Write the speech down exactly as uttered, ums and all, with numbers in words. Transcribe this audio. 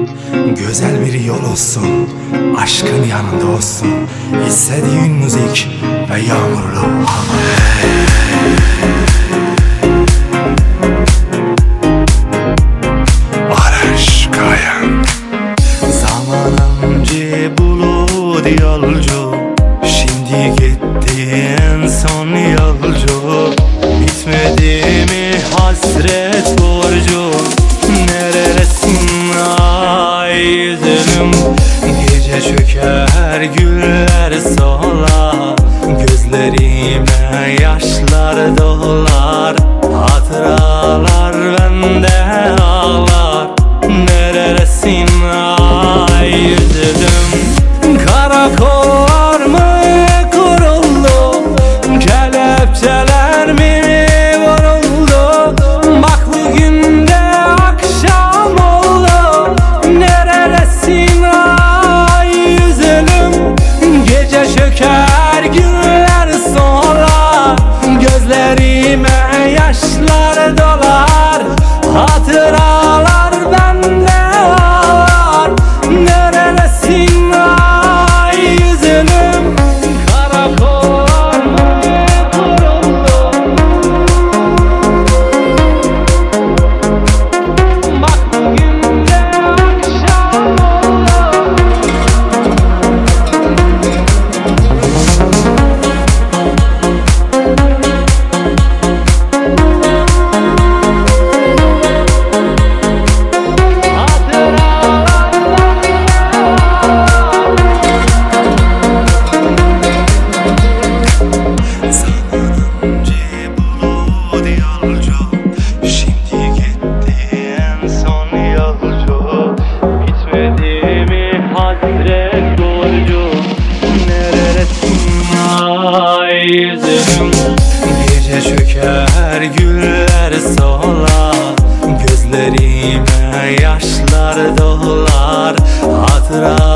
Güzel bir yol olsun, aşkın yanında olsun. İstediğin müzik ve yağmurlu hava. Barış Kayan. Zamanımcı bulut yolcu, şimdi gittiğin son yolcu. Bitmedi mi hasret borcu? Neredesin ay yüzüm? Gece çöker güller solar, gözlerime yaşlar dolar. Hatıralar bende ağlar. Neredesin ay yüzüm? Karakollar mı kuruldu? Kelepçeler mi vuruldu? Bak bugün de akşam oldu. Neredesin ay yüzüm? Gece çöker günler solar, gözlerime yaşlar dolar. Hatıralar bende ağlar. Neredesin ay yüzüm? Karakollar mı kuruldu? Bak bugün de akşam oldu. Yüzüm gece çöker güller solar, gözlerime yaşlar dolar. Hatıra